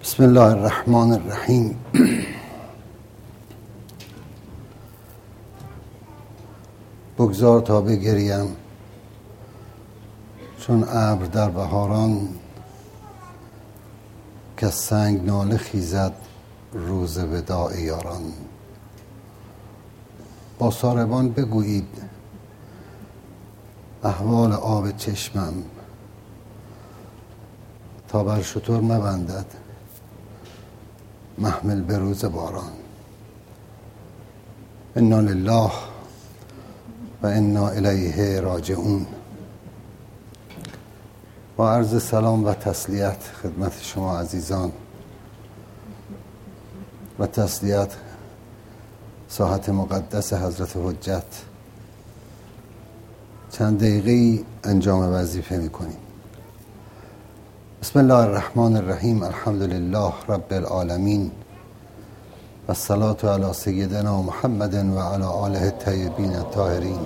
بسم الله الرحمن الرحیم. بگذار تا بگریم چون ابر در بهاران، که سنگ ناله خیزد روز وداع یاران. با ساربان بگویید احوال آب چشمم، تا بر شتر مبندد محمل به روز باران. انا لله و انا الیه راجعون. با عرض سلام و تسلیت خدمت شما عزیزان و تسلیت ساحت مقدس حضرت حجت، چند دقیقه انجام وظیفه میکنیم. بسم الله الرحمن الرحیم. الحمد لله رب العالمین و الصلاة علی سیدنا محمد و علی آله الطیبین الطاهرین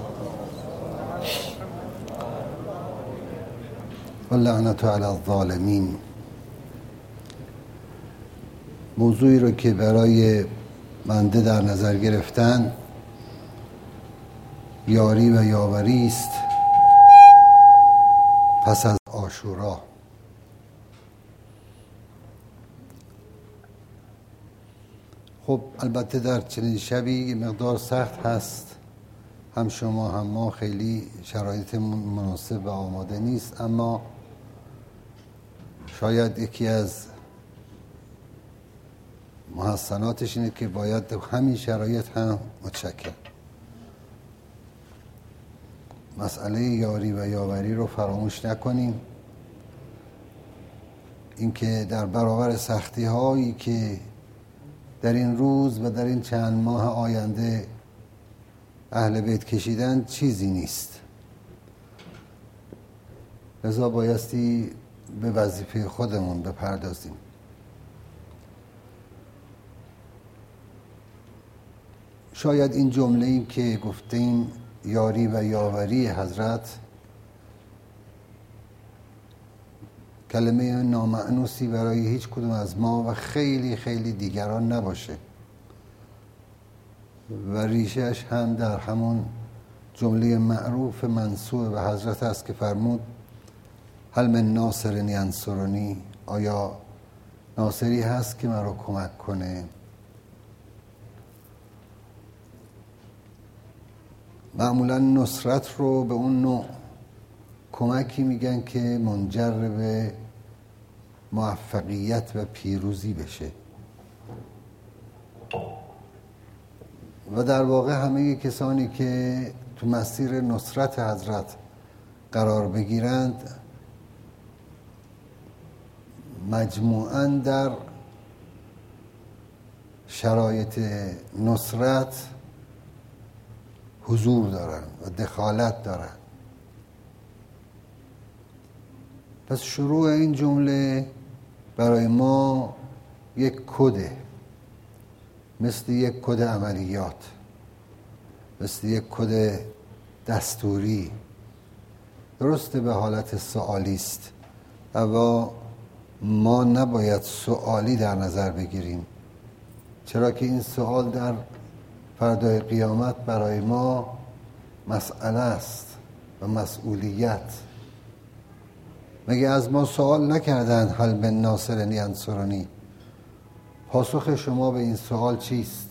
و لعنت علی الظالمین. موضوعی رو که برای بنده در نظر گرفتن یاری و یاوری است پس از عاشورا. خب البته در چنین شبی مقدار سخت هست، هم شما هم ما خیلی شرایط مناسب و آماده نیست، اما شاید یکی از محسناتش اینه که باید همین شرایط هم متشکر مسئله یاری و یاوری رو فراموش نکنیم. اینکه در برابر سختی هایی که در این روز و در این چند ماه آینده اهل بیت کشیدن چیزی نیست، لذا بایستی به وظیفه خودمون بپردازیم. شاید این جمله‌ای که گفتیم یاری و یاوری حضرت کلمه نامعنوسی برای هیچ کدوم از ما و خیلی خیلی دیگران نباشه و ریشهش هم در همون جمله معروف منسوب به حضرت است که فرمود هل من ناصر ینصرنی، آیا ناصری هست که من رو کمک کنه؟ معمولا نصرت رو به اون نوع کمکی میگن که منجر به موفقیت و پیروزی بشه و در واقع همه کسانی که تو مسیر نصرت حضرت قرار بگیرند مجموعاً در شرایط نصرت حضور دارن و دخالت دارن. پس شروع این جمله برای ما یک کده، مثل یک کد عملیات، مثل یک کد دستوری، درسته به حالت سوالی است، اما ما نباید سوالی در نظر بگیریم، چرا که این سوال در فردای قیامت برای ما مسئله است و مسئولیت. مگه از ما سوال نکردن هل من ناصر ینصرنی؟ پاسخ شما به این سوال چیست؟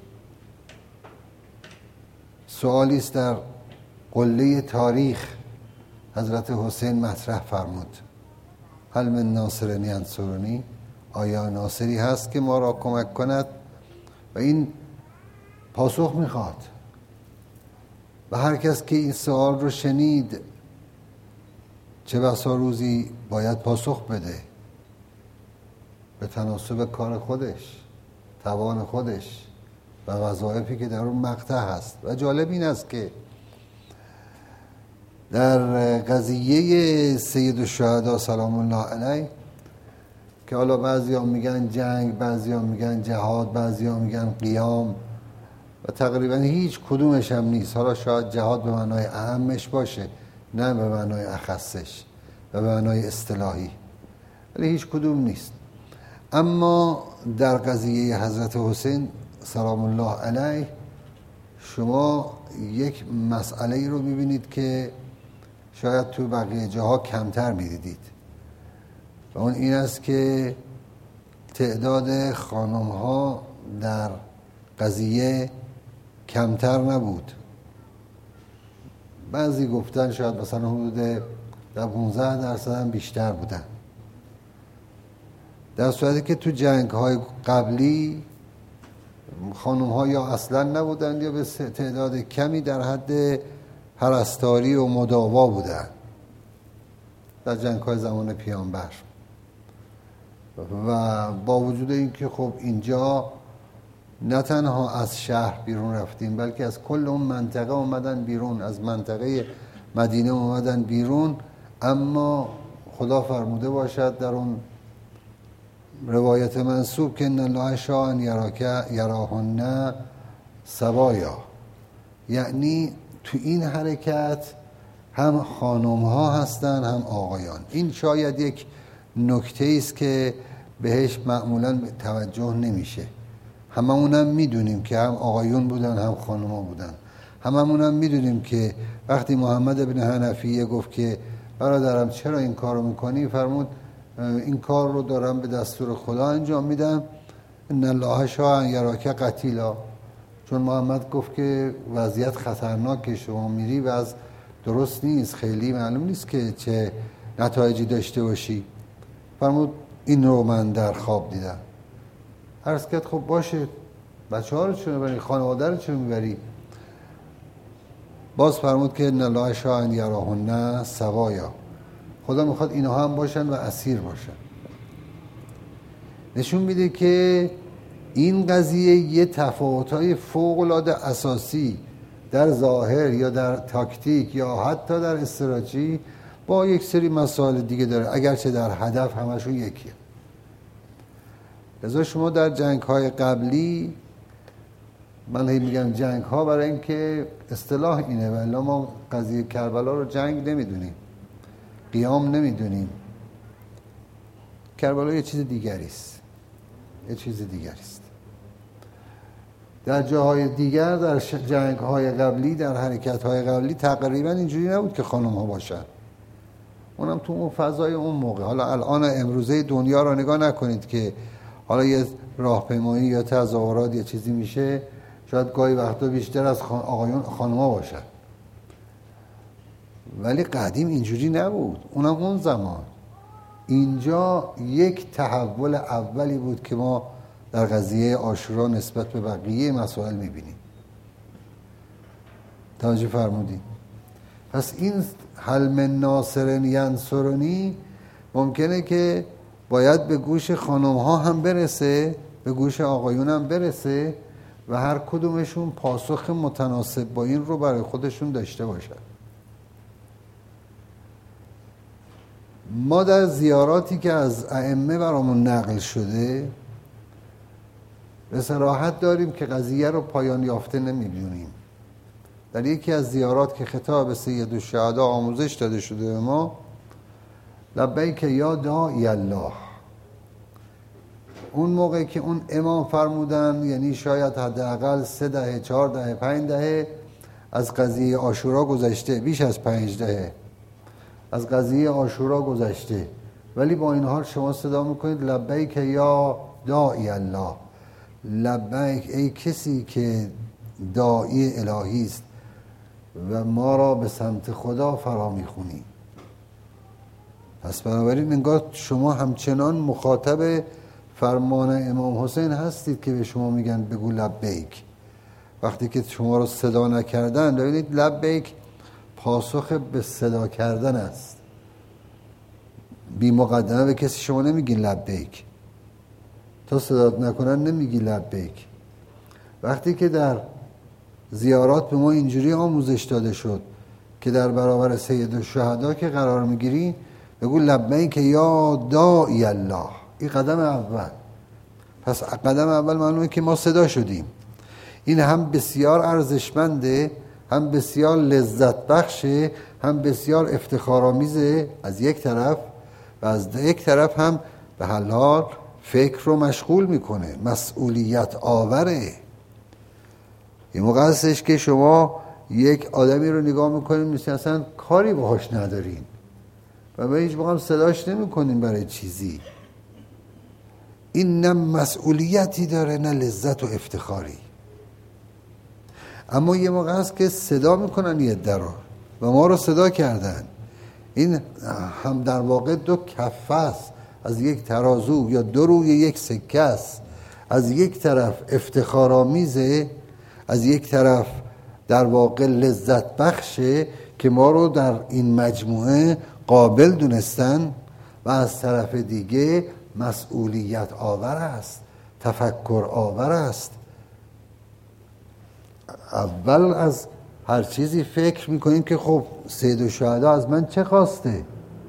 سوالی است در قله تاریخ حضرت حسین مطرح فرمود هل من ناصر ینصرنی، آیا ناصری هست که ما را کمک کند؟ و این پاسخ میخواد و هر کس که این سوال رو شنید چه بسا روزی باید پاسخ بده به تناسب کار خودش، توان خودش و وظایفی که در اون مقطع هست. و جالب این است که در قضیه سید الشهدا سلام الله علیه که حالا بعضی ها میگن جنگ، بعضی ها میگن جهاد، بعضی ها میگن قیام و تقریبا هیچ کدومش هم نیست. حالا شاید جهاد به معنای اهمش باشه، نه به معنای اخصش و به معنای اصطلاحی، ولی هیچ کدوم نیست. اما در قضیه حضرت حسین سلام الله علیه شما یک مسئله رو میبینید که شاید تو بقیه جاها کمتر میدیدید و اون این است که تعداد خانم ها در قضیه کمتر نبود. بعضی گفتن شاید مثلا حدود 15% هم بیشتر بودن، در صورتی که تو جنگ های قبلی خانم ها یا اصلا نبودن یا به تعداد کمی در حد پرستاری و مداوا بودن در جنگ های زمان پیامبر. و با وجود اینکه خب اینجا نه تنها از شهر بیرون رفتیم بلکه از کل اون منطقه اومدن بیرون، از منطقه مدینه اومدن بیرون، اما خدا فرموده باشد در اون روایت منسوب که ان الله شاء ان یراهن سوایا، یعنی تو این حرکت هم خانم ها هستن هم آقایان. این شاید یک نکته است که بهش معمولا توجه نمیشه. هممونم میدونیم که هم آقایون بودن هم خانم ها بودن. هممونم میدونیم که وقتی محمد بن حنفیه گفت که برادرم چرا این کارو میکنی، فرمود این کار رو دارم به دستور خدا انجام میدم، ان الله شاء ان یراک قتیلا، چون محمد گفت که وضعیت خطرناکه، شما میری و از درست نیست، خیلی معلوم نیست که چه نتایجی داشته باشی. فرمود این رو من در خواب دیدم. عرض کرد خب باشه، بچه ها رو چون میبری، خانواده رو چون میبری؟ باز فرمود که ان الله شاء ان یراهن سوایا، خدا میخواد اینها هم باشن و اسیر باشن. نشون میده که این قضیه یه تفاوت‌های فوق‌العاده اساسی در ظاهر یا در تاکتیک یا حتی در استراتژی با یک سری مسائل دیگه داره، اگرچه در هدف همشون یکیه. لذا شما در جنگ‌های قبلی، من میگم جنگ‌ها برای اینکه اصطلاح اینه، ولی ما قضیه کربلا رو جنگ نمیدونیم، قیام نمیدونیم. کربلا یه چیز دیگری است، یه چیز دیگری است. در جاهای دیگر، در جنگ‌های قبلی، در حرکت‌های قبلی تقریبا اینجوری نبود که خانم‌ها باشن، اونم تو اون فضای اون موقع. حالا الان امروزه دنیا رو نگاه نکنید که حالا یه راهپیمایی یا تظاهرات یا چیزی میشه، شاید گاهی وقتا بیشتر از آقایون خانم‌ها باشن، ولی قدیم اینجوری نبود، اونم اون زمان. اینجا یک تحول اولی بود که ما در قضیه عاشورا نسبت به بقیه مسائل میبینیم. توجه فرمودید؟ پس این هل من ناصر ینصرنی ممکنه که باید به گوش خانم ها هم برسه، به گوش آقایون هم برسه و هر کدومشون پاسخ متناسب با این رو برای خودشون داشته باشن. ما در زیاراتی که از ائمه برامون نقل شده به صراحت داریم که قضیه رو پایان یافته نمی‌بینیم. در یکی از زیارات که خطاب سید الشهدا آموزش داده شده به ما، لبیک یا داعی الله، اون موقع که اون امام فرمودن، یعنی شاید حداقل 3 دهه 4 دهه 5 دهه از قضیه عاشورا گذشته، بیش از 5 دهه از قضیه عاشورا گذشته، ولی با این حال شما صدا میکنید لبیک یا داعی الله، لبیک ای کسی که داعی الهی است و ما را به سمت خدا فرا میخونی. پس بنابراین انگار شما همچنان مخاطب فرمان امام حسین هستید که به شما میگن بگو لبیک. وقتی که شما رو صدا نکردن، ببینید لبیک پاسخ به صدا کردن است. بی مقدمه به کسی شما نمیگی لبیک، تا صدات نکنن نمیگی لبیک. وقتی که در زیارات به ما اینجوری آموزش داده شد که در برابر سید الشهدا که قرار میگیری بگو لبیک یا داعی الله، این قدم اول. پس قدم اول معلومه که ما صدا شدیم. این هم بسیار ارزشمنده، هم بسیار لذت بخشه، هم بسیار افتخارآمیزه از یک طرف، و از یک طرف هم به هر حال فکر رو مشغول میکنه، مسئولیت آوره. یه موقع هستش که شما یک آدمی رو نگاه میکنین مثل اصلا کاری باهاش ندارین و به هیچ موقع هم صداش نمیکنین برای چیزی. این نه مسئولیتی داره نه لذت و افتخاری. اما یه موقع هست که صدا میکنن یه عده رو و ما رو صدا کردن. این هم در واقع دو کفه است از یک ترازو یا دو روی یک سکه است. از یک طرف افتخارآمیزه، از یک طرف در واقع لذت بخشه که ما رو در این مجموعه قابل دونستن، و از طرف دیگه مسئولیت آور است، تفکر آور است. اول از هر چیزی فکر میکنیم که خب سید الشهدا از من چه خواسته،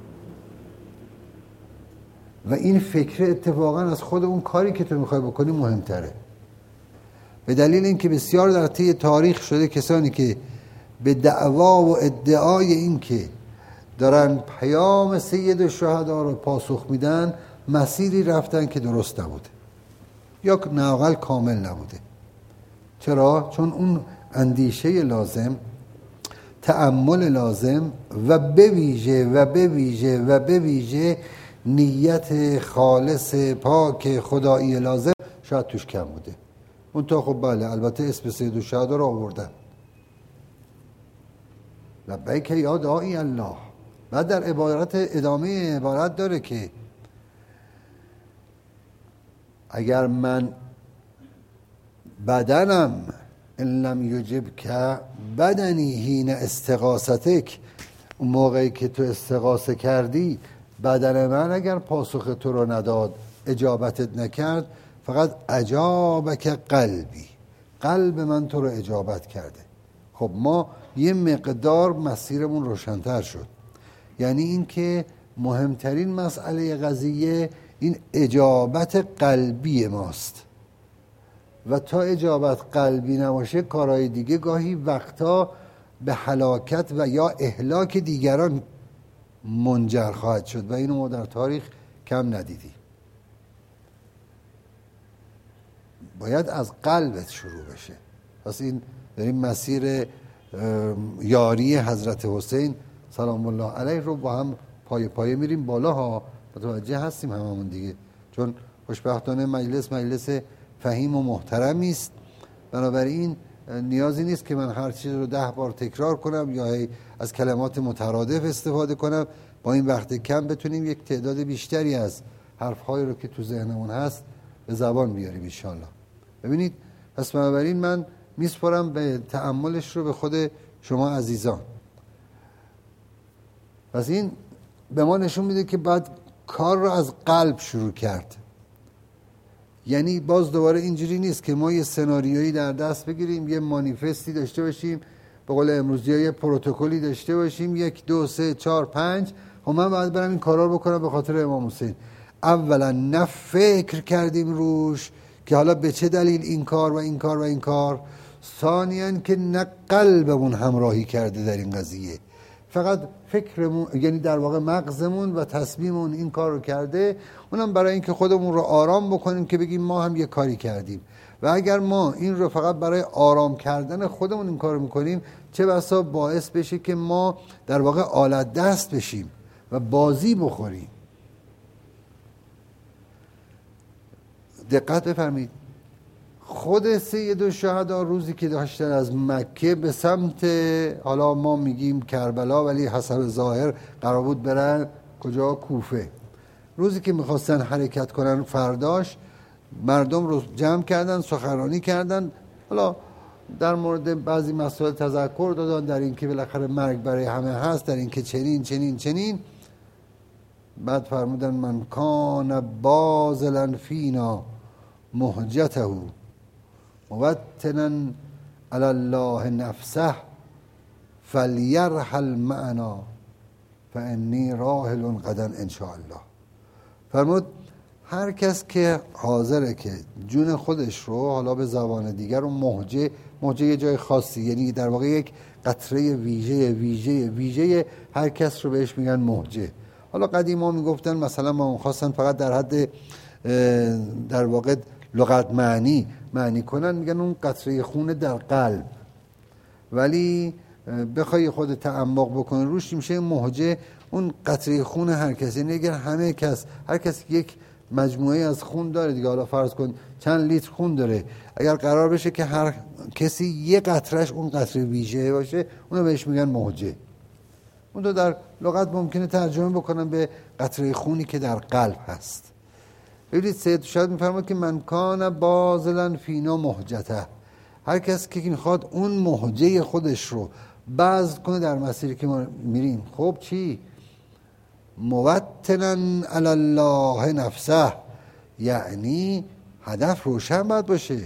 و این فکر اتفاقا از خود اون کاری که تو میخوای بکنی مهمتره. به دلیل اینکه بسیار در طی تاریخ شده کسانی که به دعوا و ادعای این که دارن پیام سید الشهدا رو پاسخ میدن مسیری رفتن که درست نبوده یا ناقل کامل نبوده. چرا؟ چون اون اندیشه لازم، تأمل لازم و به ویژه نیت خالص پاک خدایی لازم شاید توش کم بوده. اون تا خب بله البته اسم سید الشهدا رو آوردن، لبیک یا داعی الله. بعد در ادامه عبارت داره که اگر من بدنم ان لم یجب که بدنی حین استغاثتک، اون موقعی که تو استغاثه کردی بدن من اگر پاسخ تو رو نداد، اجابتت نکرد، فقط اجابک قلبی، قلب من تو رو اجابت کرده. خب ما یه مقدار مسیرمون روشن‌تر شد. یعنی این که مهمترین مسئله قضیه این اجابت قلبی ماست، و تا اجابت قلبی نباشه کارهای دیگه گاهی وقتا به هلاکت و یا اهلاک دیگران منجر خواهد شد و اینو ما در تاریخ کم ندیدیم. باید از قلبت شروع بشه. پس این داریم مسیر یاری حضرت حسین سلام الله علیه رو با هم پایه پایه میریم بالا ها. متوجه هستیم هممون دیگه، چون خوشبختانه مجلس فهیم و محترمی است. بنابراین نیازی نیست که من هر چیز رو 10 بار تکرار کنم یا از کلمات مترادف استفاده کنم. با این وقت کم بتونیم یک تعداد بیشتری از حرف‌هایی رو که تو ذهنمون هست به زبان بیاریم ان شاءالله. ببینید، پس بنابراین من میسپارم به تأملش رو به خود شما عزیزان. پس این به ما نشون میده که بعد کار رو از قلب شروع کرد. یعنی باز دوباره اینجوری نیست که ما یه سناریویی در دست بگیریم، یه مانیفستی داشته باشیم، به قول امروزی‌ها یه پروتکلی داشته باشیم، 1 2 3 4 5 خب من باید برم این کارا رو بکنم به خاطر امام حسین. اولا نه فکر کردیم روش که حالا به چه دلیل این کار و این کار و این کار. ثانیاً که نه قلبمون همراهی کرده در این قضیه، فقط فکرمون، یعنی در واقع مغزمون و تصمیممون این کار رو کرده. اونم برای اینکه خودمون رو آرام بکنیم که بگیم ما هم یه کاری کردیم. و اگر ما این رو فقط برای آرام کردن خودمون این کار رو میکنیم، چه بسا باعث بشه که ما در واقع آلت دست بشیم و بازی بخوریم. دقت بفرمایید، خود سید الشهدا روزی که داشتن از مکه به سمت، حالا ما میگیم کربلا ولی حسب ظاهر قرار بود برن کجا؟ کوفه. روزی که میخواستن حرکت کنن فرداش مردم رو جمع کردن، سخنرانی کردن، حالا در مورد بعضی مسائل تذکر دادن، در این که بالاخره مرگ برای همه هست، در این که چنین. بعد فرمودن من کان بازلا فینا مهجته موطنا علی الله نفسه فلیرحل معنا فانی راحل غدا ان شاء الله. فرمود هر کس که حاضره که جون خودش رو، حالا به زبان دیگر رو مهجه یه جای خاصی، یعنی در واقع یک قطره ویژه هر کس رو بهش میگن مهجه. حالا قدیما میگفتن مثلا ما خواستن فقط در حد در واقع لغت معنی کنن میگن اون قطره خون در قلب، ولی بخوای خود تعمق بکنه روش میشه موجه اون قطره خون هر کسی. یعنی اگر هر کسی یک مجموعه از خون داره دیگه، حالا فرض کن چند لیتر خون داره، اگر قرار بشه که هر کسی یه قطرهش اون قطره ویژه باشه اونو بهش میگن موجه. اون رو در لغت ممکنه ترجمه بکنن به قطره خونی که در قلب هست. ببینید سید شاید میفرماد که من کان باذلا فینا مهجته، هر کس که میخواد اون مهجه خودش رو بذل کنه در مسیری که ما میریم، خب چی؟ موطنا علی الله نفسه، یعنی هدف روشن باید باشه،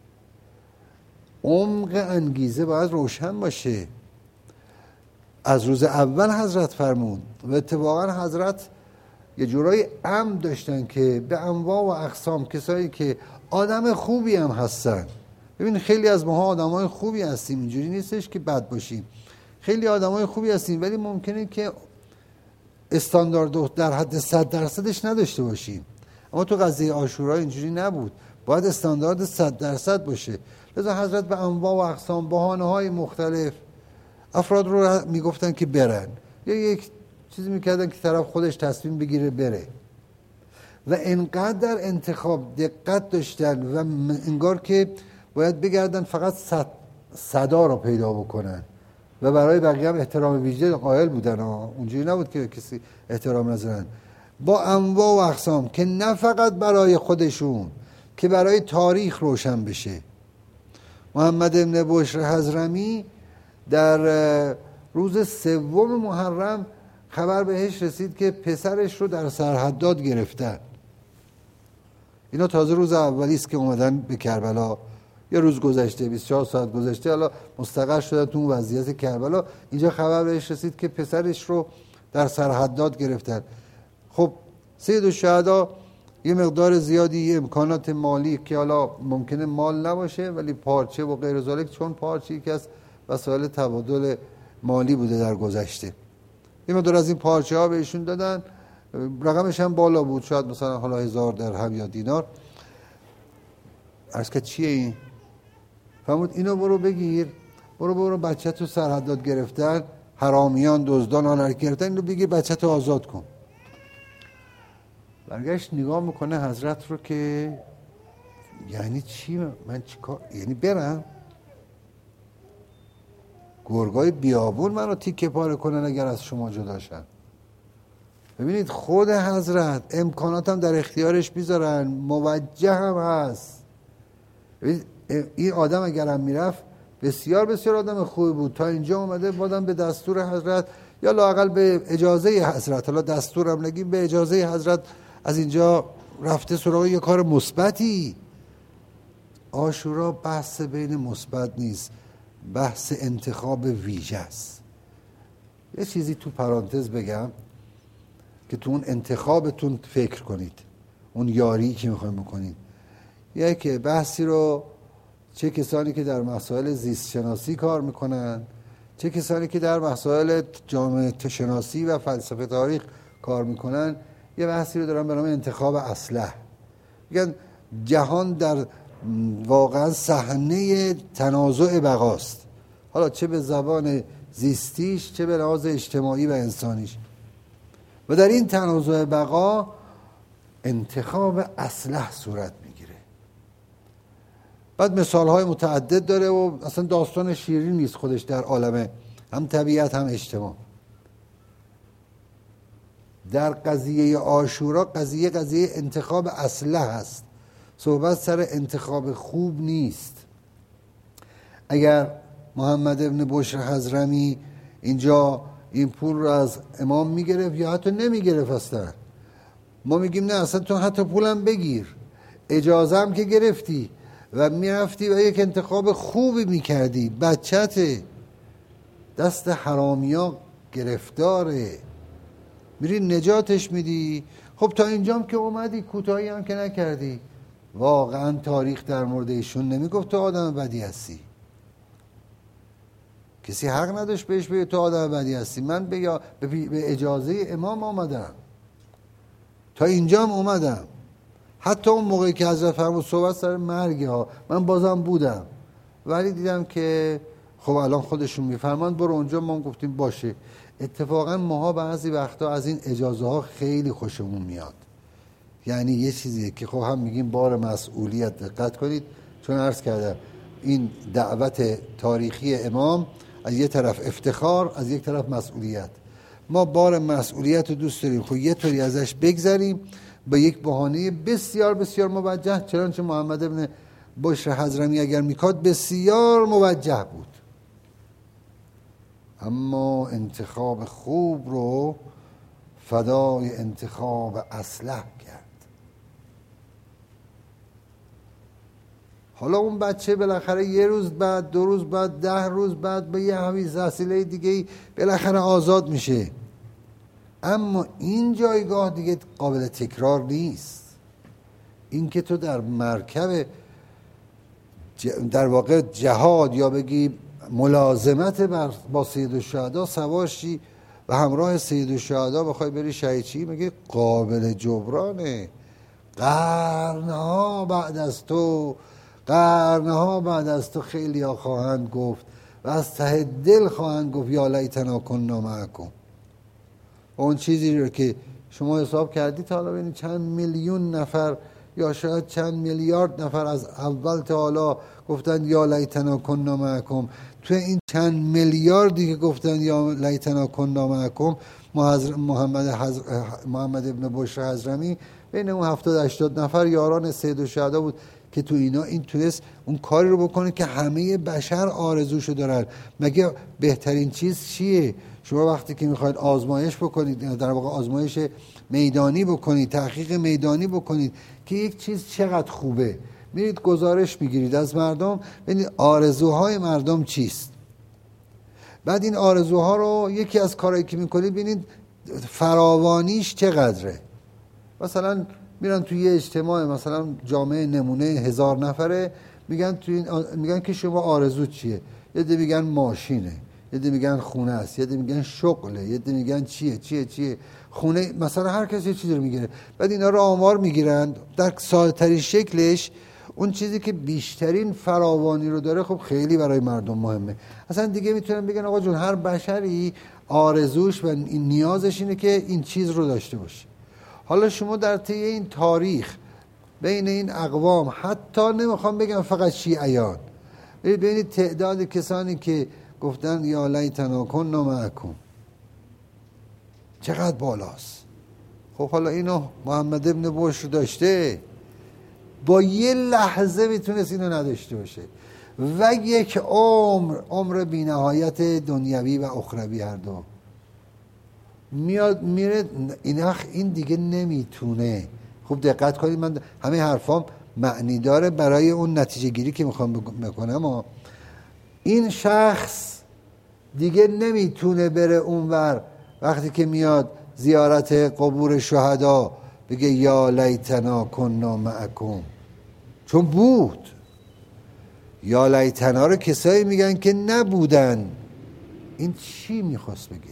عمق انگیزه باید روشن باشه. از روز اول حضرت فرمود و اتفاقا حضرت یه جورایی امر داشتن که به انواع و اقسام کسایی که آدم خوبی هم هستن. ببین خیلی از ماها آدمای خوبی هستیم، اینجوری نیستش که بد باشیم، خیلی آدمای خوبی هستیم ولی ممکنه که استاندارد در حد 100% نداشته باشیم. اما تو قضیه عاشورا اینجوری نبود، باید استاندارد 100% باشه. لذا حضرت به انواع و اقسام بهانه‌های مختلف افراد رو میگفتن که برن، یا یک چیزی میکردن که طرف خودش تصمیم بگیره بره. و انقدر در انتخاب دقت داشتن و انگار که باید بگردن فقط صدا رو پیدا بکنن و برای بقیه هم احترام ویژه قائل بودن. اونجوری نبود که کسی احترام نذارن، با انواع و اقسام، که نه فقط برای خودشون که برای تاریخ روشن بشه. محمد ابن بشر حضرمی در روز 3 محرم خبر بهش رسید که پسرش رو در سرحداد گرفتن. اینا تازه روز اولی است که اومدن به کربلا، یه روز گذشته، 24 ساعت گذشته، حالا مستقر شده تو اون وضعیت کربلا. اینجا خبر بهش رسید که پسرش رو در سرحداد گرفتن. خب سید الشهدا یه مقدار زیادی امکانات مالی که حالا ممکنه مال نباشه ولی پارچه و غیر ذالک، چون پارچه یکی از وسایل تبادل مالی بوده در گذشته، یه مقدار از این پارچه ها بهشون دادن. رقمش هم بالا بود، شاید مثلا حالا 1000 درهم یا دینار. عرض که چیه این؟ فرمود اینو برو بگیر، برو بچه تو سرحدات گرفتن، حرامیان دزدان آنها گرفتن، اینو بگیر بچه تو آزاد کن. برگشت نگاه میکنه حضرت رو که یعنی چی؟ من چیکار؟ یعنی برم گرگای بیابون منو تیکه پاره کنن اگر از شما جدا شن؟ ببینید خود حضرت امکاناتم در اختیارش بیذارن، موجه هم هست. ببینید این آدم اگرم میرفت بسیار بسیار آدم خوبی بود، تا اینجا اومده بادم به دستور حضرت یا لااقل به اجازه حضرت، حالا دستورم نگیم، به اجازه حضرت از اینجا رفته سراغ یه کار مثبتی. عاشورا بحث بین مثبت نیست، بحث انتخاب ویژه است. یه چیزی تو پرانتز بگم که تو اون انتخابتون فکر کنید، اون یاری که میخوایم بکنید. یک بحثی رو چه کسانی که در مسائل زیست شناسی کار میکنن، چه کسانی که در مسائل جامعه شناسی و فلسفه تاریخ کار میکنن، یه بحثی رو دارن به نام انتخاب اصلح. میگن جهان در واقعا صحنه تنازع بقاست، حالا چه به زبان زیستیش چه به لحاظ اجتماعی و انسانیش، و در این تنازع بقا انتخاب اصلح صورت میگیره. بعد مثالهای متعدد داره و اصلا داستان شیرین نیست خودش در عالم هم طبیعت هم اجتماع. در قضیه عاشورا قضیه انتخاب اصلح هست، صحبت سر انتخاب خوب نیست. اگر محمد ابن بشر حضرمی اینجا این پول رو از امام میگرفت یا حتی نمیگرفت اصلا، ما میگیم نه اصلا تو حتی پولم بگیر، اجازه هم که گرفتی و میرفتی و یک انتخاب خوبی میکردی، بچته دست حرامیا گرفتاره، میری نجاتش میدی. خب تا اینجام که اومدی، کوتاهی هم که نکردی. واقعا تاریخ در مورد ایشون نمیگفت تو آدم بدی هستی، کسی حق نداشت بهش بگه تو آدم بدی هستی. من به اجازه امام آمدم، تا اینجام اومدم، حتی اون موقعی که حضرت فرمود صحبت سر مرگ ها، من بازم بودم، ولی دیدم که خب الان خودشون میفرمان برو اونجا. ما گفتیم باشه. اتفاقا ماها بعضی وقتا از این اجازه ها خیلی خوشمون میاد. یعنی یه چیزیه که خب هم میگیم بار مسئولیت. دقت کنید، چون عرض کردم این دعوت تاریخی امام از یه طرف افتخار، از یک طرف مسئولیت. ما بار مسئولیت رو دوست داریم، خب یه طوری ازش بگذریم با یک بهانه بسیار بسیار موجه. چنانچه محمد ابن بشر حضرمی اگر میکرد بسیار موجه بود، اما انتخاب خوب رو فدای انتخاب اصلح کرد. حالا اون بچه بالاخره یه روز بعد، 2 روز بعد، 10 روز بعد به یه حویز وسیله دیگه بالاخره آزاد میشه. اما این جایگاه دیگه قابل تکرار نیست. این که تو در مرکب در واقع جهاد یا بگی ملازمت با سید الشهدا سوار شی و همراه سید الشهدا بخوای بری شهید چی، میگه قابل جبرانه. قرنها بعد از تو، قرنها بعد از تو خیلی ها خواهند گفت و از ته دل خواهند گفت یا لیتنا کنا معکم. اون چیزی رو که شما حساب کردید تا حالا ببینید چند میلیون نفر یا شاید چند میلیارد نفر از اول تا حالا گفتن یا لیتنا کنا معکم. تو این چند میلیاردی که گفتن یا لیتنا کنا معکم، محمد ابن بشر حضرمی بین اون 70-80 نفر یاران سید الشهدا بود که تو اینا این تونست اون کاری رو بکنه که همه بشر آرزوشو دارن. مگه بهترین چیز چیه؟ شما وقتی که میخواید آزمایش بکنید، در واقع آزمایش میدانی بکنید، تحقیق میدانی بکنید که یک چیز چقدر خوبه، میرید گزارش میگیرید از مردم، ببینید آرزوهای مردم چیست. بعد این آرزوها رو یکی از کارهایی که میکنید ببینید فراوانیش چقدره. مثلا میرن توی یه اجتماع، مثلا جامعه نمونه 1000 نفره، میگن که شما آرزو چیه؟ یه ده میگن ماشینه، یه ده میگن خونه است، یه ده میگن شغله، یه ده میگن چیه خونه. مثلا هر کسی یه چیزی رو میگیره. بعد اینا رو آمار میگیرن در ساده‌ترین شکلش. اون چیزی که بیشترین فراوانی رو داره خب خیلی برای مردم مهمه. اصلا دیگه میتونن بگن آقا جون هر بشری آرزوش و نیازش اینه که این چیز رو داشته باشه. حالا شما در طی این تاریخ بین این اقوام، حتی نمیخوام بگم فقط شیعیان، ببینید تعداد کسانی که گفتن یا لیتنا کنا معکم چقدر بالاست. خب حالا اینو محمد ابن بشر داشته، با یه لحظه میتونست اینو نداشته باشه و یک عمر بی نهایت دنیوی و اخروی هر دو میاد میره. این دیگه نمیتونه. خوب دقت کنید، من همه حرفام معنی داره برای اون نتیجه گیری که میخوام بکنم. این شخص دیگه نمیتونه بره اونور وقتی که میاد زیارت قبور شهدا بگه یا لیتنا کنا معکم، چون بود. یا لیتنا رو کسایی میگن که نبودن. این چی میخواست بگه؟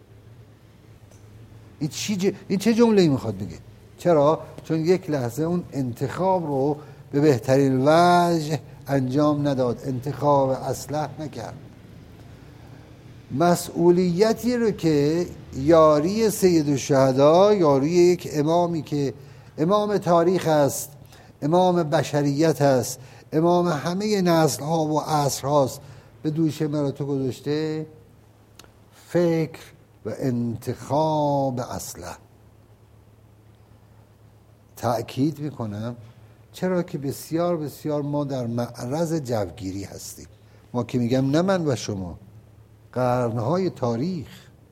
این چه جمله‌ای میخواد بگه؟ چرا؟ چون یک لحظه اون انتخاب رو به بهترین وجه انجام نداد، انتخاب اصلح نکرد. مسئولیتی رو که یاری سید الشهدا، یاری یک امامی که امام تاریخ است، امام بشریت است، امام همه نسل ها و عصر هاست، به دوش مراتو گذاشته، فکر و انتخاب اصلح. تأکید میکنم چرا که بسیار بسیار ما در معرض جوگیری هستیم. ما که میگم نه من و شما، قرنهای تاریخ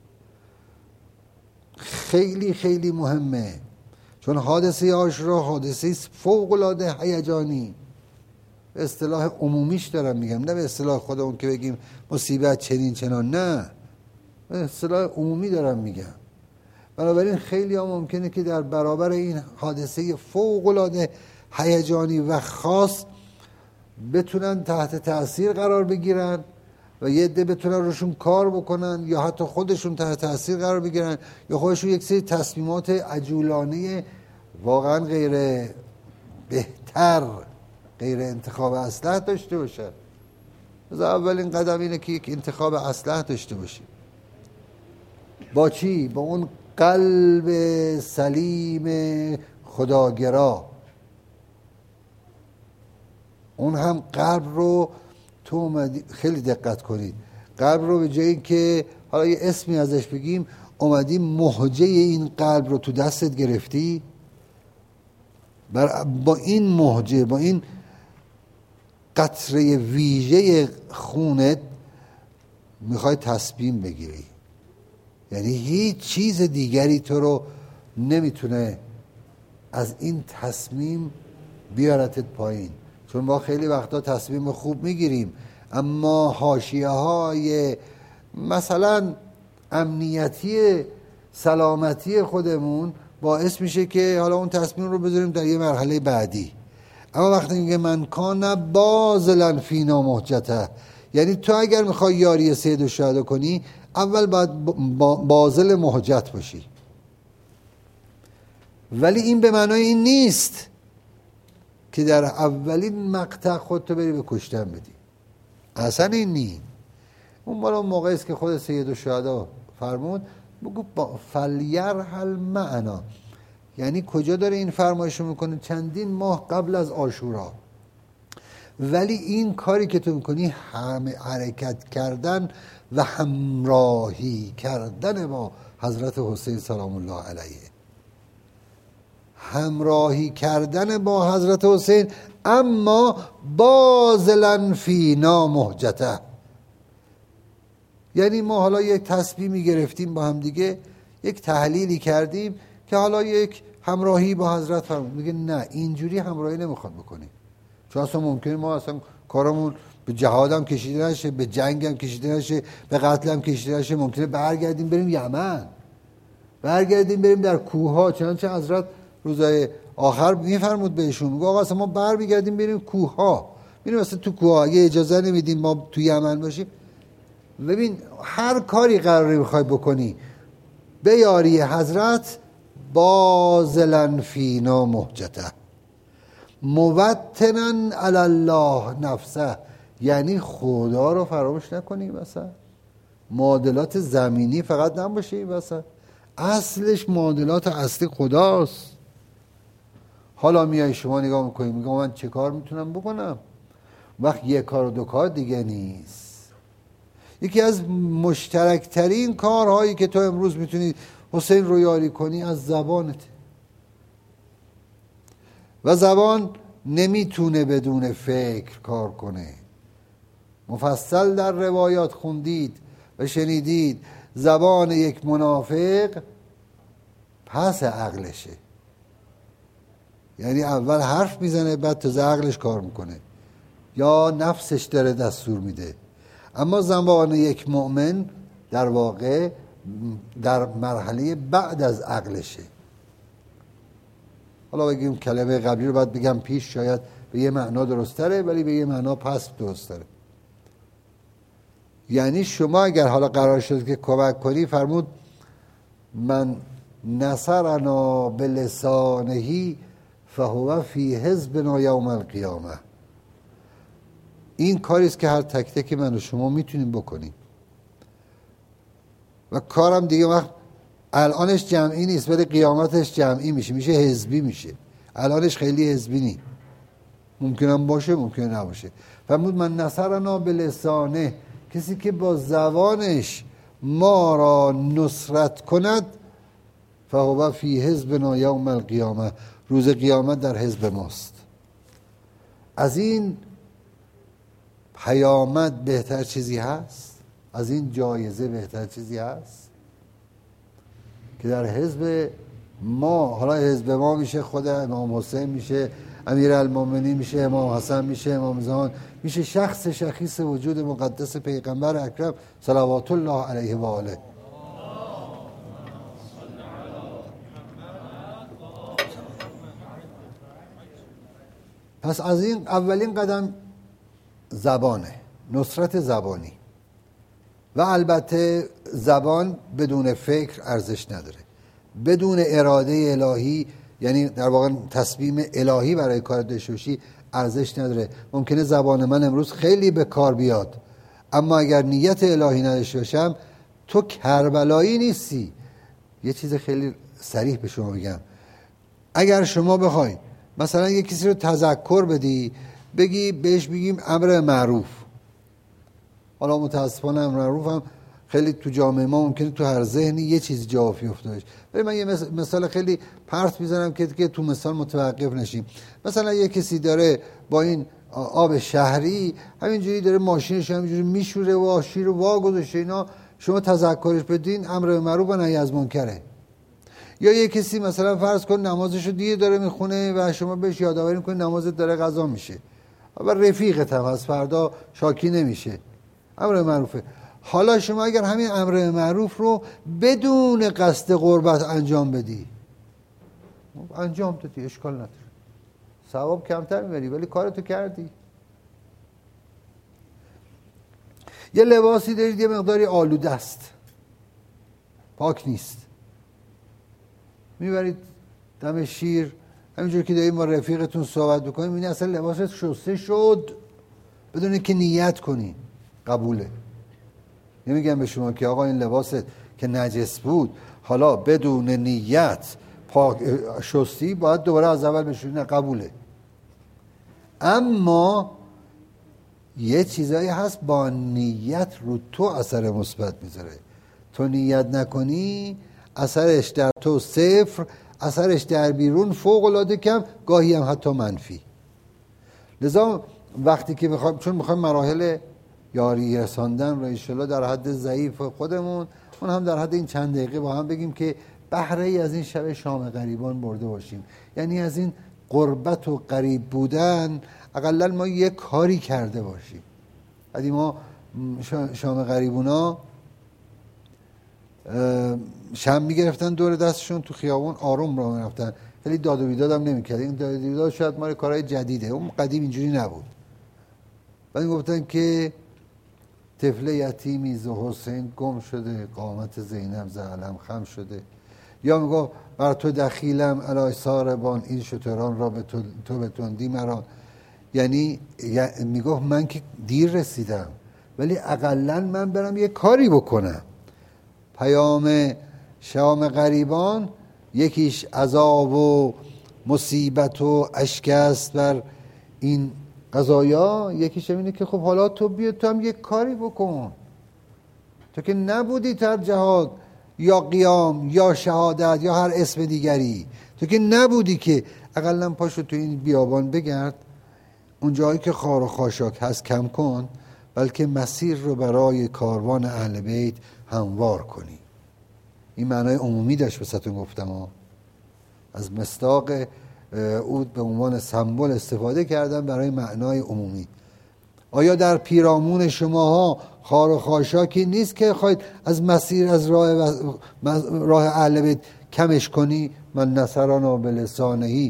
خیلی خیلی مهمه، چون حادثه عاشورا حادثه فوق‌العاده هیجانی. به اصطلاح عمومیش دارم میگم، نه به اصطلاح خودمون که بگیم مصیبت چنین چنان، نه، به اصطلاح عمومی دارم میگم. بنابراین خیلی ها ممکنه که در برابر این حادثه فوق‌العاده هیجانی و خاص بتونن تحت تأثیر قرار بگیرن و یه عده بتونن روشون کار بکنن یا حتی خودشون تحت تأثیر قرار بگیرن یا خودشون یک سری تصمیمات عجولانه واقعا غیر بهتر غیر انتخاب اصلح داشته باشن. از اولین قدم اینه که یک انتخاب اصلح داشته باشیم. با چی؟ با اون قلب سلیم خداگرا. اون هم قلب رو تو اومدی، خیلی دقت کنید، قلب رو به جایی که حالا یه اسمی ازش بگیم، اومدی مهجه این قلب رو تو دستت گرفتی، با این مهجه، با این قطره ویژه خونت میخوای تصمیم بگیری. یعنی هیچ چیز دیگری تو رو نمیتونه از این تصمیم بیارتت پایین. چون ما خیلی وقتا تصمیم خوب میگیریم، اما حاشیه های مثلا امنیتی سلامتی خودمون باعث میشه که حالا اون تصمیم رو بذاریم در یه مرحله بعدی. اما وقتی میگه من کان باذلا فینا مهجته، یعنی تو اگر میخوای یاری سید الشهدا کنی، اول باید باذل مهجت باشی. ولی این به معنای این نیست که در اولین مقطع خودتو بری به کشتن بدی. اصلا این نیست. اون بالا موقعی است که خود سید الشهدا فرمود بگو فلیرحل معنا. یعنی کجا داره این فرمایشو میکنه؟ چندین ماه قبل از عاشورا. ولی این کاری که تو میکنی حرکت کردن و همراهی کردن با حضرت حسین سلام الله علیه، همراهی کردن با حضرت حسین، اما باذلا فینا مهجته. یعنی ما حالا یک تصمیمی گرفتیم با هم دیگه، یک تحلیلی کردیم که حالا یک همراهی با حضرت فرمود، میگه نه اینجوری همراهی نمیخواد بکنیم. چون اصلا ممکنه ما اصلا کارمون به جهاد هم کشیده نشه، به جنگ هم کشیده نشه، به قتل هم کشیده نشه. ممکنه برگردیم بریم یمن، برگردیم بریم در کوه ها. چنانچه حضرت روزای آخر میفرمود بهشون، میگه آقا اصلا ما برمیگردیم بریم کوه ها، میریم اصلا تو کوه ها، اگه اجازه نمیدیم ما تو یمن باشیم. ببین هر کاری قراره میخوای بکنی به یاری حضرت، باذلا فینا مهجته موطنا علی الله نفسه. یعنی خدا رو فراموش نکنی مثلا، معادلات زمینی فقط نباشه مثلا، اصلش معادلات اصلی خداست. حالا میای شما نگاه میکنی، میگم من چه کار میتونم بکنم؟ وقت یک کار و دو کار دیگه نیست. یکی از مشترکترین کارهایی که تو امروز میتونی حسین رو یاری کنی از زبانت، و زبان نمیتونه بدون فکر کار کنه. مفصل در روایات خوندید و شنیدید زبان یک منافق پس عقلشه. یعنی اول حرف میزنه بعد تازه عقلش کار میکنه یا نفسش داره دستور میده. اما زبان یک مؤمن در واقع در مرحله بعد از عقلشه. حالا بگیم کلمه قبلی رو باید بگم پیش، شاید به یه معنا درستره ولی به یه معنا پس درستره. یعنی شما اگر حالا قرار شد که کمک کنی، فرمود من نصرنا بلسانه فهو فی حزبنا یوم القیامه. این کاریست که هر تک تک من و شما میتونیم بکنیم. و کارم دیگه وقت الانش جمعی نیست ولی قیامتش جمعی میشه حزبی میشه. الانش خیلی حزبی نیست، ممکنم باشه ممکنه نباشه. فرمود من نصرنا بلسانه، کسی که با زبانش ما را نصرت کند، فهو فی حزبنا یوم القیامه، روز قیامت در حزب ماست. از این پیامد بهتر چیزی هست؟ از این جایزه بهتر چیزی هست؟ که در حزب ما، حالا حزب ما میشه خود امام حسین، میشه امیرالمومنین، میشه امام حسن، میشه امام زمان، میشه شخص شخیص وجود مقدس پیغمبر اکرم صلوات الله علیه و آله. پس از این اولین قدم زبانه، نصرت زبانی. و البته زبان بدون فکر ارزش نداره، بدون اراده الهی یعنی در واقع تصمیم الهی برای کار داشته باشی ارزش نداره. ممکنه زبان من امروز خیلی به کار بیاد، اما اگر نیت الهی نداشته باشم تو کربلایی نیستی. یه چیز خیلی صریح به شما بگم، اگر شما بخوای مثلا یک کسی رو تذکر بدی، بگی بهش بگیم امر معروف، حالا متاسفانه امر معروف هم خیلی تو جامعه ما ممکنه تو هر ذهنی یه چیز جا افتاده باشه. ولی من یه مثال خیلی پرت میزنم که تو مثال متوقف نشیم. مثلا یه کسی داره با این آب شهری همینجوری داره ماشینش همینجوری میشوره و آشی رو وا گذاشته، اینا شما تذکرش بدین امر معروف و نهی از منکره. یا یه کسی مثلا فرض کن نمازشو دیگه داره میخونه و شما بهش یادآوری میکنی نمازت داره قضا میشه و رفیقت هم از فردا شاکی نمیشه، امر معروفه. حالا شما اگر همین امر معروف رو بدون قصد قربت انجام بدی، انجام دادی اشکال نداره، ثواب کمتر میبری ولی کارتو کردی. یه لباسی دارید یه مقداری آلوده است، پاک نیست، میبرید دم شیر، همینجور که دارید با رفیقتون صحبت بکنید میبینید اصلا لباست شسته شد بدون اینکه نیت کنی، قبوله. نمیگم به شما که آقا این لباست که نجس بود حالا بدون نیت پاک شستی باید دوباره از اول بشوری، نه قبوله. اما یه چیزایی هست با نیت رو تو اثر مثبت میذاره، تو نیت نکنی اثرش در تو صفر، اثرش در بیرون فوق العاده کم، گاهی هم حتی منفی. لذا وقتی که چون میخوایم مراحل یاری رساندن رو انشالله در حد ضعیف خودمون، اون هم در حد این چند دقیقه با هم بگیم که بهره ای از این شب شام غریبان برده باشیم، یعنی از این قربت و غریب بودن اقلا ما یک کاری کرده باشیم. بعدی ما شام غریبونا شم میگرفتن دور دستشون تو خیابون آروم را میرفتن، خیلی داد و بیداد هم نمیکرد. این داد و بیداد شاید مال کارهای جدیده، اون قدیم اینجوری نبود. بعد گفتن که طفل یتیمی ز حسین گم شده، قامت زینب ز علم خم شده. یا میگو بر تو دخیلم علی ساربان، این شتران را به تو به تندی مران. یعنی میگو من که دیر رسیدم ولی اقلن من برم یه کاری بکنم. پیام شام غریبان یکیش عذاب و مصیبت و اشک است بر این قضایا، یکیش اینه که خب حالا تو بیا تو هم یک کاری بکن، تو که نبودی در جهاد یا قیام یا شهادت یا هر اسم دیگری، تو که نبودی که اقلا پاشو تو این بیابان بگرد، اون جایی که خار و خاشاک هست کم کن، بلکه مسیر رو برای کاروان اهل بیت هموار کنی. این معنای عمومی داشت بساتون گفتم از مصداق عود به عنوان سمبل استفاده کردن برای معنای عمومی. آیا در پیرامون شماها خار و خاشاکی نیست که خواهید از مسیر از راه اهل بیت کمش کنی؟ من نصرنا بلسانهی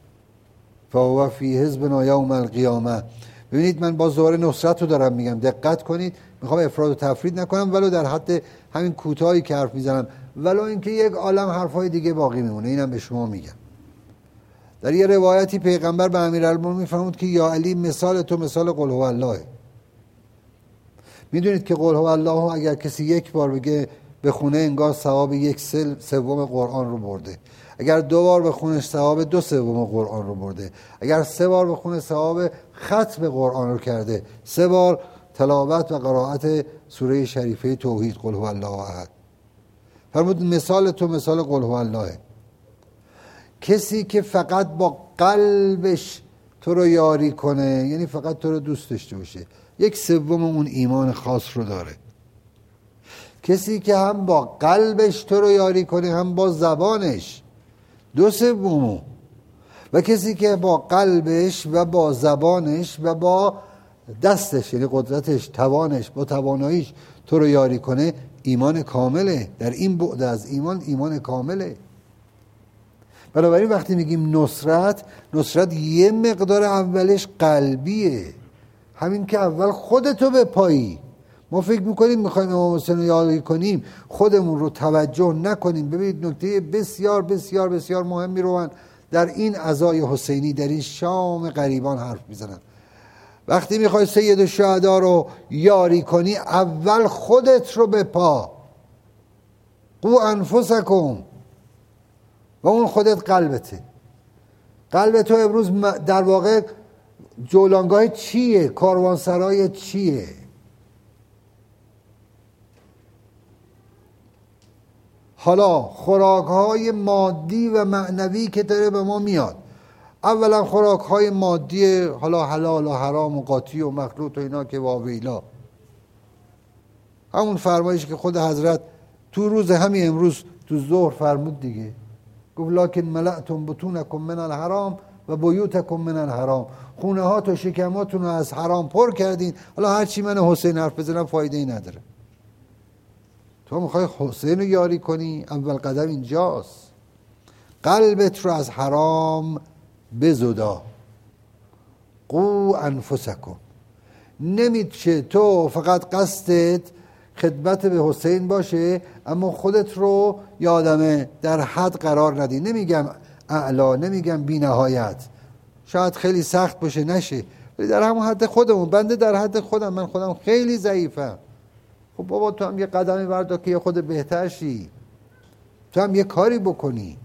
فهو فی حزبنا یوم القیامه. ببینید من با ظاهر نصرت رو دارم میگم، دقت کنید، میخوام افراد و تفرید نکنم ولو در حد همین کوتاهی که حرف میزنم، ولو اینکه یک عالم حرفای دیگه باقی میمونه، اینم به شما میگم. در یه روایتی پیغمبر به امیرالمومنین میفرمود که یا علی مثال تو مثال قل هو الله. میدونید که قل هو الله اگر کسی یک بار بگه بخونه انگار ثواب 1/3 قرآن رو برده، اگر 2 بار بخونه ثواب 2/3 قرآن رو برده، اگر 3 بار بخونه ثواب ختم قرآن رو کرده، 3 بار تلاوت و قرائت سوره شریفه توحید قل هو الله احد. فرمود مثال تو مثال قل هو الله. کسی که فقط با قلبش تو رو یاری کنه، یعنی فقط تو رو دوست داشته باشه، 1/3 اون ایمان خاص رو داره. کسی که هم با قلبش تو رو یاری کنه هم با زبانش، 2/3. و کسی که با قلبش و با زبانش و با دستش، یعنی قدرتش، توانش، با تواناییش تو رو یاری کنه، ایمان کامله. در این بعد از ایمان کامله. بنابراین وقتی میگیم نصرت یه مقدار اولش قلبیه، همین که اول خودتو بپایی، ما فکر میکنیم میخوایم امام حسین رو یاری کنیم، خودمون رو توجه نکنیم. ببینید نکته بسیار بسیار بسیار مهمی رو من در این عزای حسینی، در این شام غریبان حرف میزنم. وقتی میخوای سید الشهدا رو یاری کنی، اول خودت رو بپا. قو انفسکم. و اون خودت قلبته. قلب تو امروز در واقع جولانگاه چیه؟ کاروانسرای چیه؟ حالا خوراک‌های مادی و معنوی که داره به ما میاد، اولا خوراک‌های مادی، حالا حلال و حرام و قاطی و مخلوط و اینا که واویلا، همون فرمایش که خود حضرت تو روز همین امروز تو ظهر فرمود دیگه، گفت لکن ملأتم بطونکم من الحرام و بیوتکم من الحرام. خونه ها تو شکماتون رو از حرام پر کردین. حالا هرچی من حسین حرف بزنم فایده ای نداره. تو میخوای حسین رو یاری کنی، اول قدم اینجاست. قلبت رو از حرام بزدا. قو انفسکم. نمیشه تو فقط قصدت خدمت به حسین باشه اما خودت رو یادمه در حد قرار ندی. نمیگم اعلا، نمیگم بی نهایت، شاید خیلی سخت باشه نشه، ولی در همون حد خودمون. بنده در حد خودم، من خودم خیلی ضعیفم. خب بابا تو هم یه قدمی بردار که یه خود بهتر شی، تو هم یه کاری بکنی.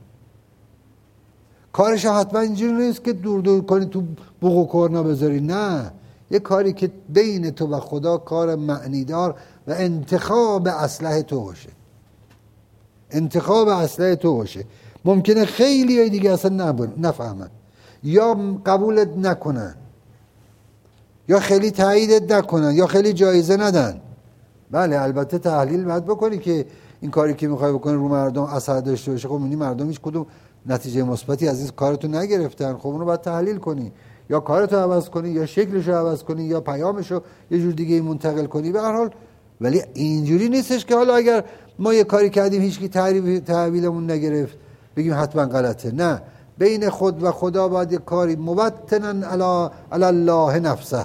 کارش حتما اینجوری نیست که دور دور کنی تو بوق و کرنا بذاری، نه، یه کاری که بین تو و خدا کار معنیدار و انتخاب اصلح تو باشه. انتخاب اصلح تو باشه. ممکنه خیلی دیگه اصلا نفهمن یا قبولت نکنن یا خیلی تاییدت نکنن یا خیلی جایزه ندن. بله البته تحلیل باید بکنی که این کاری که میخوای بکنی رو مردم اثر داشته باشه. خب می‌بینی مردم هیچ کدوم نتیجه مثبتی از این کارتو نگرفتن. خب اونو باید تحلیل کنی، یا کارتو عوض کنی یا شکلشو عوض کنی یا پیامشو یه جور دیگه منتقل کنی. به هر حال ولی اینجوری نیستش که حالا اگر ما یه کاری کردیم هیچکی تحویلمون نگرفت بگیم حتما غلطه. نه، بین خود و خدا باید یه کاری موطنا علی الله نفسه.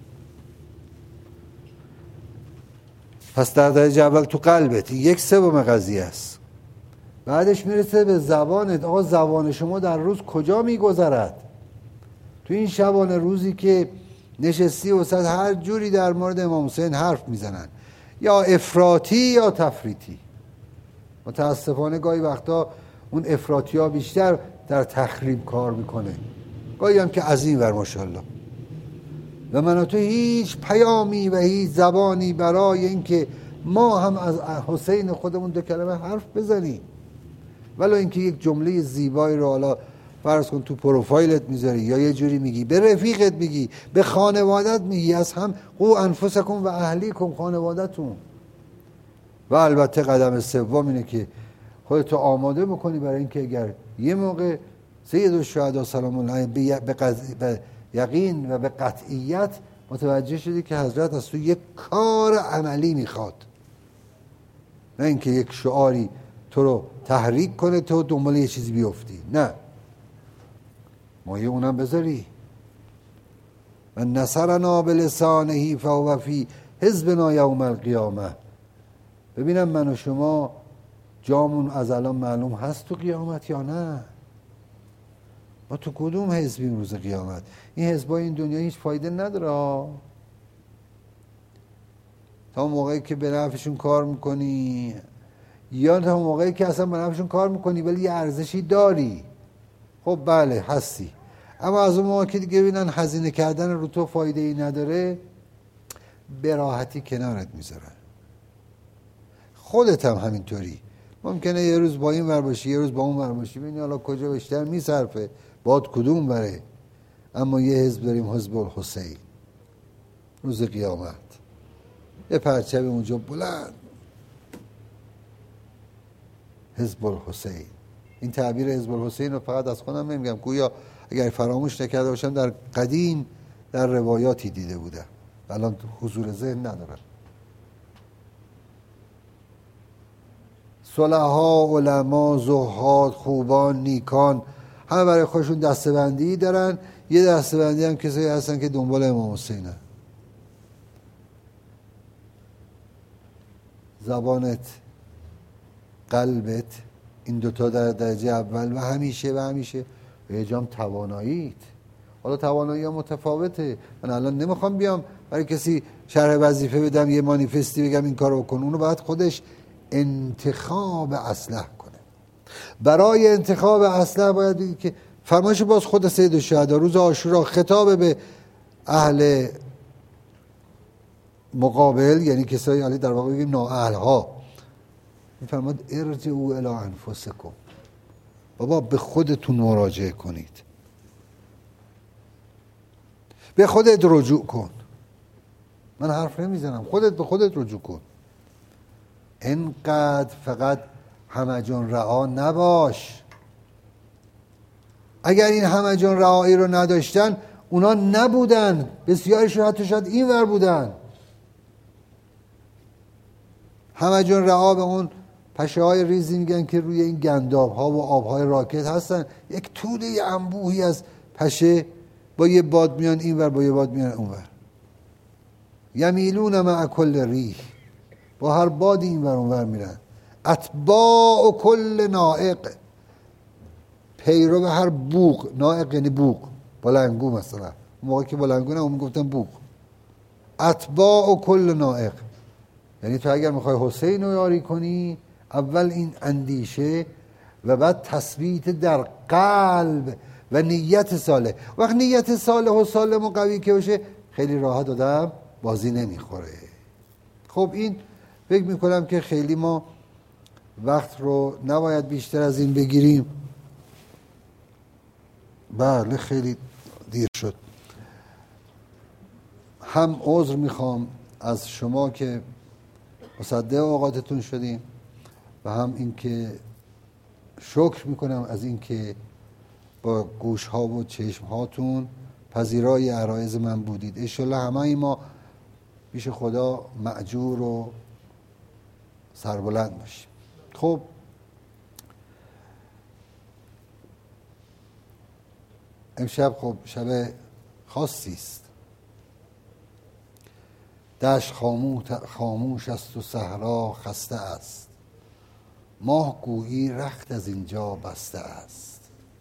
پس در درجه اول تو قلبت، یک سوم قضیه است. بعدش میرسه به زبانت. آقا زبان شما در روز کجا میگذرد؟ تو این شبانه روزی که نشستی وسط هر جوری در مورد امام حسین حرف میزنن، یا افراطی یا تفریطی. متاسفانه گاهی وقتا اون افراطی ها بیشتر در تخریب کار میکنه، گاهی هم که از این ور ماشاءالله. و من تو هیچ پیامی و هیچ زبانی برای اینکه ما هم از حسین خودمون دو کلمه حرف بزنیم، ولو اینکه یک جمله زیبایی رو حالا فرض کن تو پروفایلت میذاری یا یه جوری میگی، به رفیقت میگی، به خانوادت میگی، از هم قو انفسکم و اهلیکم، خانوادتون. و البته قدم سوم اینه که خودتو آماده بکنی برای اینکه اگر یه موقع سید الشهدا سلام الله علیه به یقین و به قطعیت متوجه شدی که حضرت از تو یک کار عملی میخواد، نه اینکه یک شعاری تو رو تحریک کنه تو دنبال یه چیزی بیفتی، نه، مایه اونم بذاری. و نصرنا بلسانه فهو فی حزبنا یوم القیامه. ببینم من و شما جامون از الان معلوم هست تو قیامت یا نه؟ ما تو کدوم حزبیم روز قیامت؟ این حزبای این دنیا هیچ فایده نداره. تا موقعی که به نفعشون کار میکنی یا تا موقعی که اصلا به نفعشون کار میکنی ولی یه ارزشی داری، خب بله هستی. اما از اون موقع که دیگه ببینن هزینه کردن رو تو فایده ای نداره، به راحتی کنارت میذارن. خودت هم همینطوری. ممکنه یه روز با این ور باشی یه روز با اون ور باشی، ببینی حالا کجا بیشتر میصرفه، باد کدوم بره. اما یه حزب داریم، حزب الحسین. روز قیامت یه پرچم اونجا بلند، حزب الحسین. این تعبیر حزب الحسین رو فقط از خودم نمیگم، گویا اگر فراموش نکرده باشم در قدیم در روایاتی دیده بودم، الان حضور ذهن ندارم. صلحا، علما، زهاد، خوبان، نیکان، همه برای خودشون دسته‌بندی دارن. یه دسته‌بندی هم کسایی هستن که دنبال امام حسینن. زبانت، قلبت، این دوتا در درجه اول و همیشه به اجام تواناییت. حالا توانایی ها متفاوته. من الان نمیخوام بیام برای کسی شرح وظیفه بدم، یه مانیفستی بگم این کارو بکن. اونو باید خودش انتخاب اصلح کنه. برای انتخاب اصلح باید بگید که فرمایش باز خود سید الشهدا روز عاشورا خطاب به اهل مقابل، یعنی کسایی علی در واقع بگیم نااهل‌ها، میفرماد ارجعوا الی انفسکم، بابا به خودتون مراجعه کنید، به خودت رجوع کن. من حرف نمیزنم، خودت به خودت رجوع کن. اینقدر فقط همجان رعا نباش. اگر این همجان رعایی رو نداشتن اونا نبودن، بسیارشون حتی شاید این ور بودن. همجان رعا به اون پشه های ریزی میگن که روی این گنداب ها و آب های راکت هستن، یک توده انبوهی از پشه با یه باد میان این ور، با یه باد میان اون ور. یمیلون مع کل ریح، با هر بادی این ور اون ور میرن. اتباع کل نائق، پیرو به هر بوق. نائق یعنی بوق، بلنگو مثلا. اون موقع که بلنگو نه، اون میگفتن بوق. اتباع کل نائق یعنی تو اگر میخوای حسین رو یاری کنی، اول این اندیشه و بعد تثبیت در قلب و نیت صالح. وقت نیت صالح و سالم و قوی که باشه، خیلی راحت آدم بازی نمیخوره. خب این فکر میکنم که خیلی ما وقت رو نباید بیشتر از این بگیریم. بله خیلی دیر شد. هم عذر میخوام از شما که مصدق اوقاتتون شدیم و هم این که شکر میکنم از این که با گوش ها و چشم هاتون پذیرای عرایض من بودید. انشالله همه ما پیش خدا مأجور و سربلند باشیم. خب امشب خب شب خاصی است. دشت خاموش است و صحرا خسته است، ماه گویی رخت از اینجا بسته است.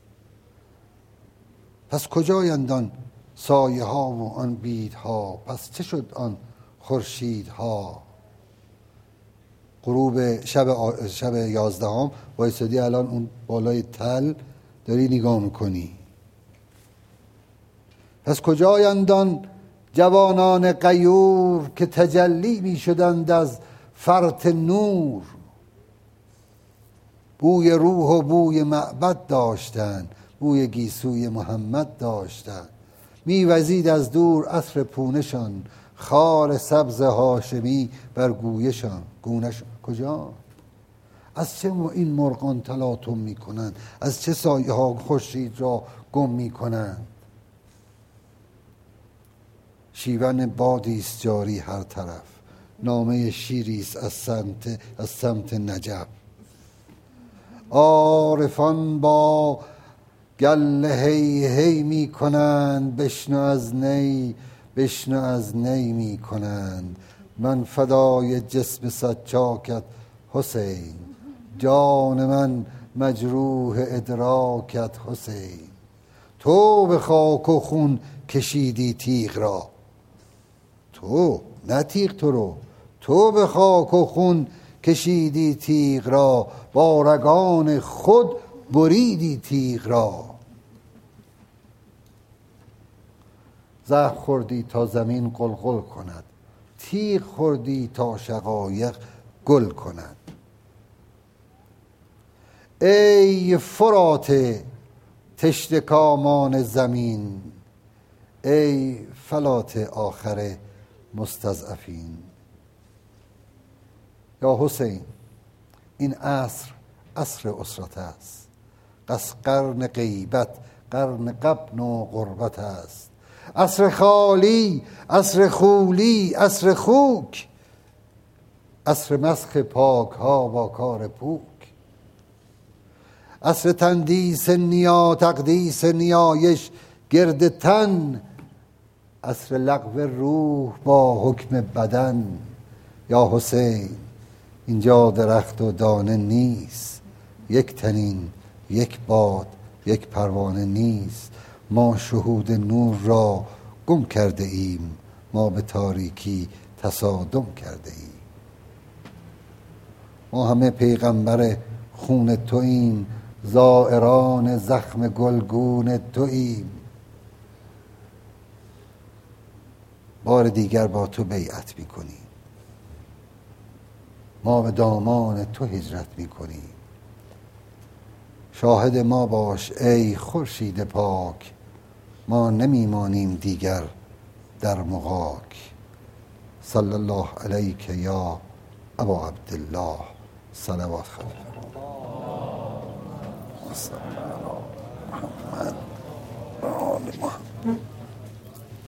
پس کجایند آن سایه ها و آن بیدها، پس چه شد آن خورشیدها؟ غروب شب 11 وایسادی الان اون بالای تل داری نگاه میکنی. پس کجایند آن جوانان غیور که تجلی می شدند از فرط نور؟ بوی روح و بوی معبد داشتند، بوی گیسوی محمد داشتند. می وزید از دور عطر پونشان، خار سبز هاشمی بر گونشان. کجا؟ از چه این مرغان تلاطم می کنند؟ از چه سایه ها خورشید را گم می کنند؟ شیون بادیست جاری هر طرف، نامه شیریست از سمت نجف. عارفان با گله هی هی می کنند، بشنو از نی می کنند. من فدای جسم سچاکت حسین، جان من مجروح ادراکت حسین. تو به خاک و خون کشیدی تیغ را، تو نه تیغ تو رو، تو به خاک و خون کشیدی تیغ را، با رگان خود بریدی تیغ را. زخم خوردی تا زمین قلقل کند، تیغ خوردی تا شقایق گل کند. ای فرات تشنه کامان زمین، ای فلات آخر مستضعفین. یا حسین، این عصر اسرت است، قرن غیبت، قرن غبن و غربت است. عصر خالی، عصر خولی، عصر خوک، عصر مسخ پاک ها با کار پوک. عصر تندیس نیا، تقدیس نیایش گرد تن، عصر لغو روح با حکم بدن. یا حسین، اینجا درخت و دانه نیست، یک تنین، یک باد، یک پروانه نیست. ما شهود نور را گم کرده ایم، ما به تاریکی تصادم کرده ایم. ما همه پیغمبر خون توییم، زائران زخم گلگون توییم. بار دیگر با تو بیعت میکنیم، ما به دامان تو هجرت میکنیم. شاهد ما باش ای خورشید پاک، ما نمیمانیم دیگر در مغاک. صلی الله علیک یا ابا عبدالله، صلوات خلیفه محمد و آل محمد.